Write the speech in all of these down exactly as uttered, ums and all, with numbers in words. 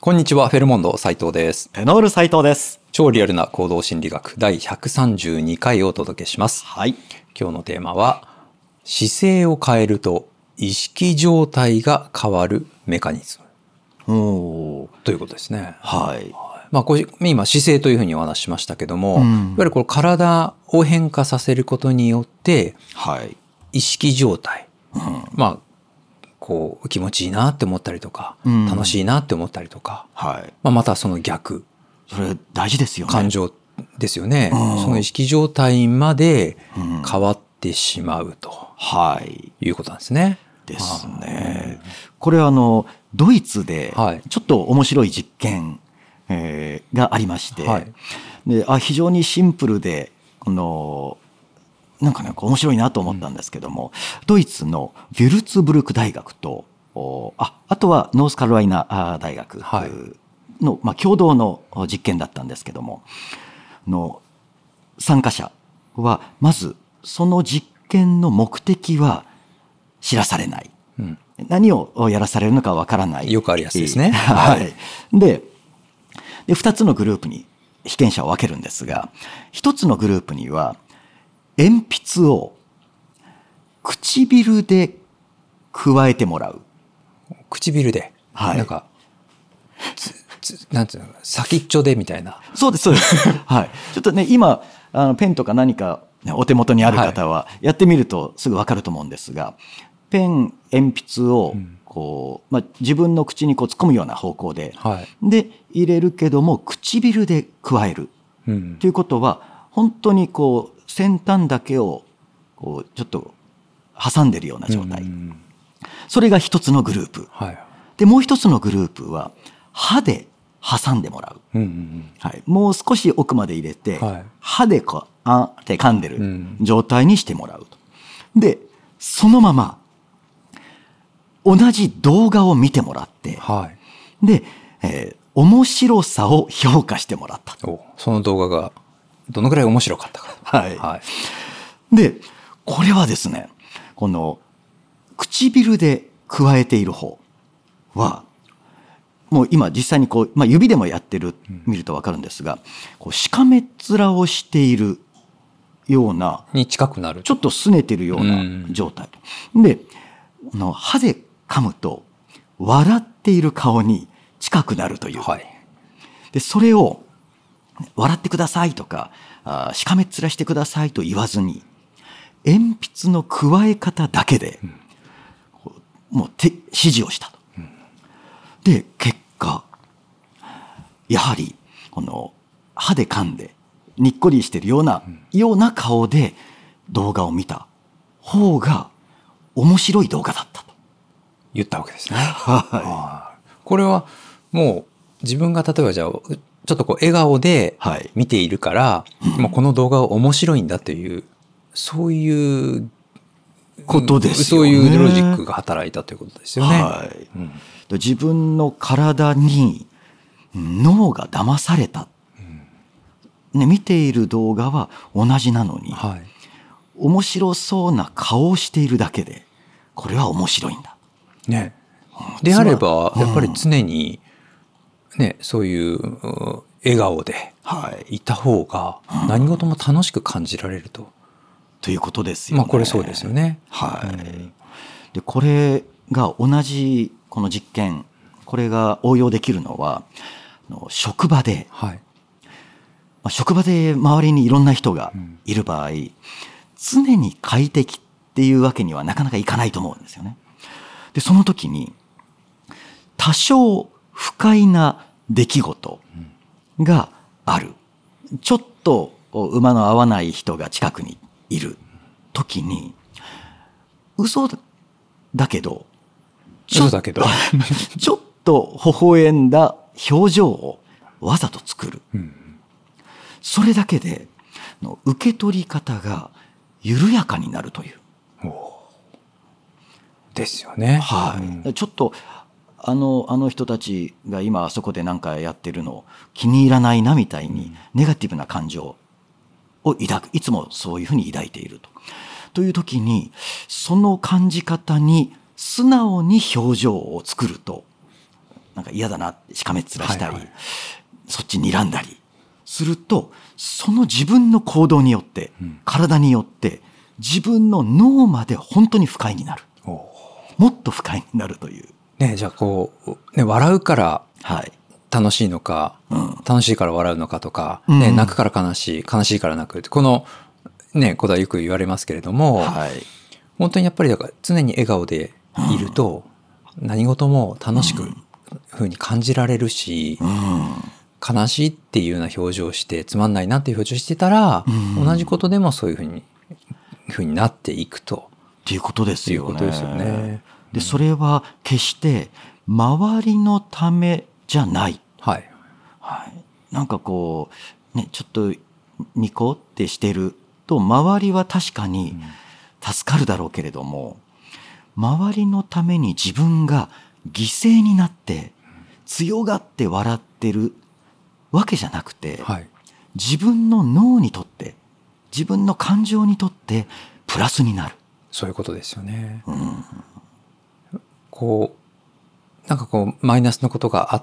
こんにちは、フェルモンド斉藤です。 ペノール斉藤です。 超リアルな行動心理学だいひゃくさんじゅうにかいをお届けします。 はい。 今日のテーマは、姿勢を変えると意識状態が変わるメカニズム。おということですね。 はい。 まあ、こう今姿勢というふうにお話ししましたけども、 うん、 いわゆるこれ体を変化させることによって、 はい、 意識状態、 うん、 まあこう気持ちいいなって思ったりとか、うん、楽しいなって思ったりとか、はいまあ、またその逆、 それ大事ですよね。 感情ですよね、うん、その意識状態まで変わってしまうと、はい、いうことなんですね。 ですね。これはあのドイツでちょっと面白い実験、えー、がありまして、はい、であ非常にシンプルでこのなんかね面白いなと思ったんですけども、うん、ドイツのヴュルツブルク大学とああとはノースカロライナ大学の、はいまあ、共同の実験だったんですけども、の参加者はまずその実験の目的は知らされない、うん、何をやらされるのかわからない、 よくあるやつですね。 はい、ででふたつのグループに被験者を分けるんですが、ひとつのグループには鉛筆を唇で加えてもらう。 唇で、はい、なんかつつなんていうの先っちょでみたいな。 そうですそうです、はい、ちょっとね今あのペンとか何かお手元にある方はやってみるとすぐ分かると思うんですが、ペン鉛筆をこう、まあ、自分の口にこう突っ込むような方向で、はい、で入れるけども唇で加える、うん、ということは本当にこう先端だけをこうちょっと挟んでるような状態、うん、それが一つのグループ、はい、でもう一つのグループは歯で挟んでもらう、うんうんうんはい、もう少し奥まで入れて、はい、歯でこうあって噛んでる状態にしてもらうと。でそのまま同じ動画を見てもらって、はい、で、えー、面白さを評価してもらった。 おその動画がどのくらい面白かったか。 はい。はい、で、これはですね、この唇で加えている方は、もう今実際にこう、まあ、指でもやってる、見るとわかるんですが、こうしかめっ面をしているような、 に近くなる。 ちょっと拗ねてるような状態。で、の歯で噛むと笑っている顔に近くなるという、はい、でそれを笑ってくださいとかあしかめっ面してくださいと言わずに鉛筆の加え方だけで、うん、もう手指示をしたと、うん、で結果やはりこの歯で噛んでにっこりしているような、うん、ような顔で動画を見た方が面白い動画だったと言ったわけですね。はい、これはもう自分が例えばじゃあちょっとこう笑顔で見ているから、はいうん、もうこの動画は面白いんだというそういうことですよね。 そういうロジックが働いたということですよね。はいうん、自分の体に脳が騙された、うんね、見ている動画は同じなのに、はい、面白そうな顔をしているだけでこれは面白いんだ。 ね、であればやっぱり常に、ね、そういう笑顔でいた方が何事も楽しく感じられると、うん、 ということですよね。 まあ、これそうですよね。 はい、うん、でこれが同じこの実験これが応用できるのは職場で、はいまあ、職場で周りにいろんな人がいる場合、うん、常に快適っていうわけにはなかなかいかないと思うんですよね。でその時に多少不快な出来事がある、ちょっと馬の合わない人が近くにいる時に嘘だけどちょっとだけどちょっと微笑んだ表情をわざと作る、うん、それだけでの受け取り方が緩やかになるというですよね。 はい、うん、ちょっとあのあの人たちが今あそこで何かやってるの気に入らないなみたいにネガティブな感情を抱く、いつもそういうふうに抱いているとという時にその感じ方に素直に表情を作るとなんか嫌だなしかめっ面したり、はいはい、そっち睨んだりすると、その自分の行動によって、うん、体によって自分の脳まで本当に不快になる、もっと不快になるという、 ね、じゃあこう、ね、笑うから楽しいのか、はい、うん、楽しいから笑うのかとか、ね、うん、泣くから悲しい、悲しいから泣くってこの、ね、ことはよく言われますけれども、はい、本当にやっぱりだから常に笑顔でいると、うん、何事も楽しくふうに感じられるし、うん、悲しいっていうような表情をしてつまんないなっていう表情をしてたら、うん、同じことでもそういうふうにふうになっていくと。 っていうことですよね。 いうことですよね。 で、それは決して周りのためじゃない。 はい。 はい。なんかこう、ね、ちょっとニコってしてると、周りは確かに助かるだろうけれども、周りのために自分が犠牲になって強がって笑ってるわけじゃなくて、はい、自分の脳にとって、自分の感情にとってプラスになる。 そういうことですよね。うん、こうなんかこうマイナスのことがあって、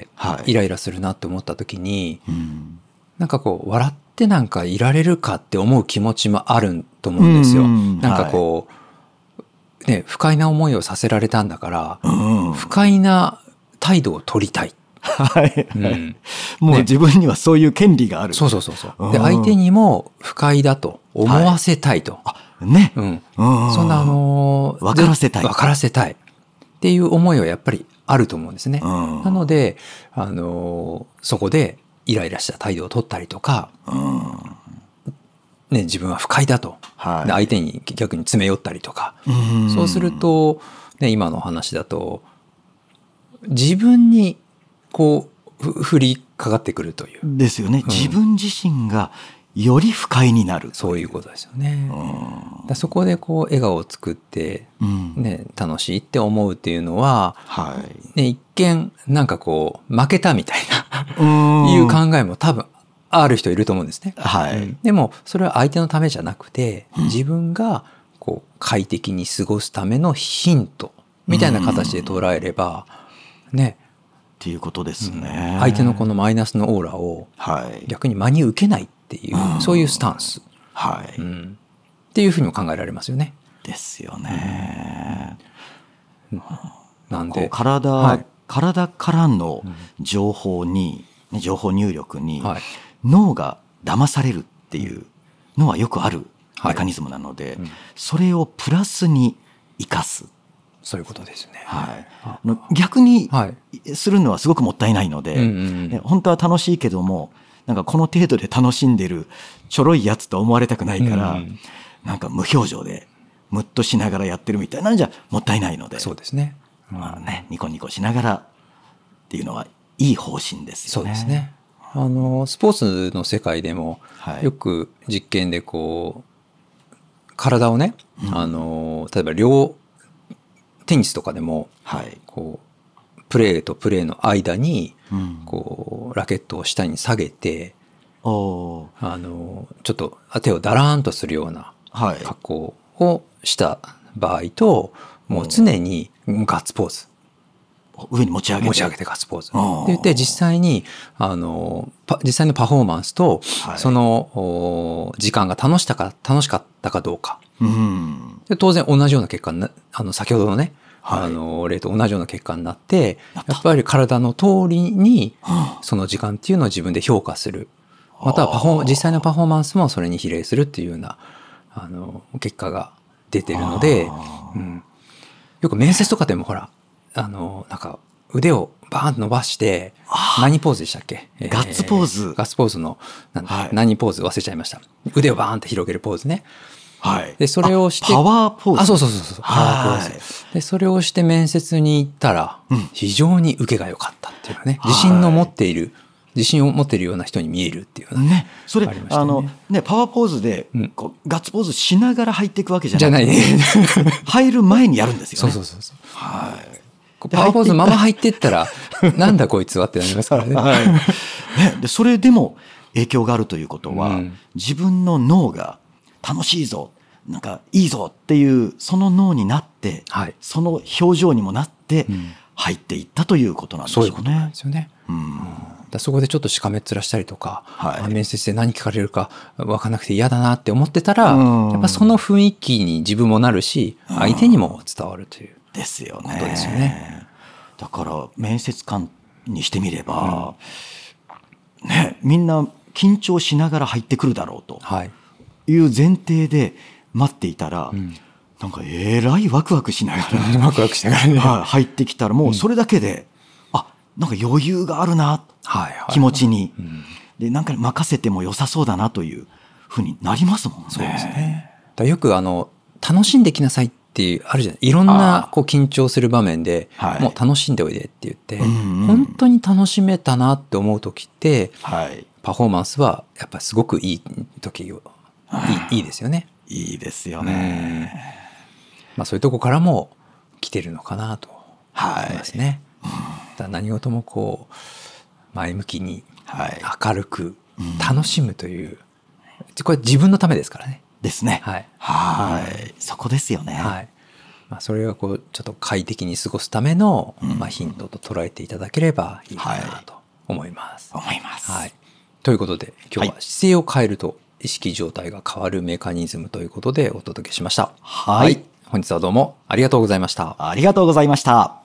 はい、イライラするなって思った時に、うん、なんかこう笑ってなんかいられるかって思う気持ちもあると思うんですよ。うん、なんかこう、はい、ね、不快な思いをさせられたんだから、うん、不快な態度を取りたい。 はい、うん、もう自分にはそういう権利がある。 そうそうそうそう。で、相手にも不快だと思わせたいと。はい、 ね、 うん、そんなあの分からせたい。 分からせたいっていう思いはやっぱりあると思うんですね。うん、なので、あのそこでイライラした態度を取ったりとか、うんね、自分は不快だと、はい、で相手に逆に詰め寄ったりとか、うん、そうすると、ね、今の話だと自分にこう降りかかってくるという。 ですよね。うん、自分自身がより不快になる。 そういうことですよね。うん、だそこでこう笑顔を作って、ね、うん、楽しいって思うっていうのは、はいね、一見なんかこう負けたみたいないう考えも多分ある人いると思うんですね。はい、うん、でもそれは相手のためじゃなくて、自分がこう快適に過ごすためのヒントみたいな形で捉えればね。 っていうことですね。 うん、相手のこのマイナスのオーラを逆に真に受けないっていう、はい、そういうスタンス、はいうん、っていうふうにも考えられますよね。 ですよね。 うん、なんで体、はい、体からの情報に、情報入力に脳が騙されるっていうのはよくあるメカニズムなので、はいうん、それをプラスに生かす。 そういうことですよね。 はい、逆にするのはすごくもったいないので、はいうんうんうん、本当は楽しいけどもなんかこの程度で楽しんでるちょろいやつと思われたくないから、うんうん、なんか無表情でムッとしながらやってるみたいなんじゃもったいないので、 そうですね。 まあね、ニコニコしながらっていうのはいい方針ですよね。 そうですね。あのスポーツの世界でもよく実験でこう体をね、うん、あの例えば両テニスとかでも、はい、こうプレーとプレーの間に、うん、こうラケットを下に下げて、おあのちょっと手をだらーんとするような格好をした場合と、はい、もう常にガッツポーズ上に持ち上げて持ち上げてガッツポーズって言って実際にあの実際のパフォーマンスと、はい、その時間が楽しかったか楽しかったかどうか、うん、で当然同じような結果になあの先ほどのね、はい、あの例と同じような結果になってやっぱり体の通りにその時間っていうのを自分で評価する、またはパフォー実際のパフォーマンスもそれに比例するっていうようなあの結果が出てるので、うん、よく面接とかでもほらあのなんか腕をバーンと伸ばして何ポーズでしたっけ、 えー、ガッツポーズガッツポーズのなん、はい、何ポーズ忘れちゃいました。腕をバーンと広げるポーズね、はい、でそれをしてパワーポーズあそうそうそうそうパワーポーズでそれをして面接に行ったら非常に受けが良かったっていうかね、うん、自信の持っている自信を持っているような人に見えるっていうね、それありましたね。あのねパワーポーズでこうガッツポーズしながら入っていくわけじゃなくて、じゃないね入る前にやるんですよね。 そうそうそうそう。はい。パワーポーズまま入っていったらなんだこいつはってなりますからね。はい、 ねでそれでも影響があるということは、うん、自分の脳が楽しいぞなんかいいぞっていうその脳になって、はい、その表情にもなって、うん、 入っていったということなんでしょうね。 そういうことなんですよね。うん、だそこでちょっとしかめっ面したりとか、はい、面接で何聞かれるか分からなくて嫌だなって思ってたら、やっぱその雰囲気に自分もなるし、相手にも伝わるというですよことですよね。 だから面接官にしてみれば、うん、ね、みんな緊張しながら入ってくるだろうという前提で待っていたら、うん、なんかえらいワクワクしながらワクワクしながらね、 入ってきたらもうそれだけで、うん、あ、なんか余裕があるな、はいはいはい、気持ちに、うん、でなんか任せても良さそうだなというふうになりますもんね。 そうですね。だよくあの楽しんできなさいっていうあるじゃない。いろんなこう緊張する場面で、はい、もう楽しんでおいでって言って、うんうん、本当に楽しめたなって思う時って、はい、パフォーマンスはやっぱりすごくいい時をいい、いいですよね。 いいですよね。 まあ、そういうとこからも来てるのかなと思いますね。はい、だ何事もこう前向きに明るく楽しむという、はい、これ自分のためですからね。 ですね。はい。はい。そこですよね。 はい。まあ、それがこうちょっと快適に過ごすための、うん、まあ、ヒントと捉えていただければいいかなと思います。 はい、思います。 はい。ということで今日は姿勢を変えると意識状態が変わるメカニズムということでお届けしました。 はい。はい、 本日はどうもありがとうございました。 ありがとうございました。